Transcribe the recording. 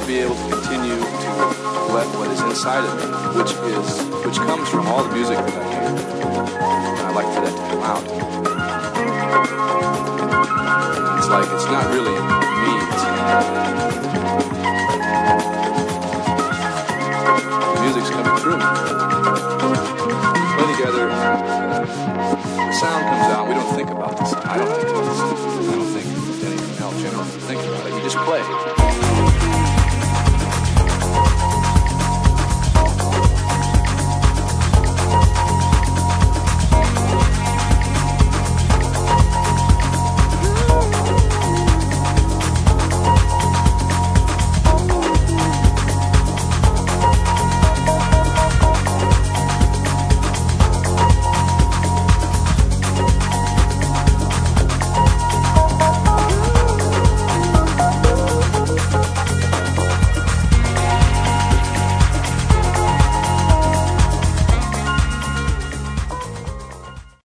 be able to continue to let what is inside of me, which comes from all the music that I hear, and I like for that to come out. It's like it's not really me. The music's coming through me. We play together. The sound comes out. We don't think about this. I don't think about this. I don't think anything else. You don't think about it. You just play.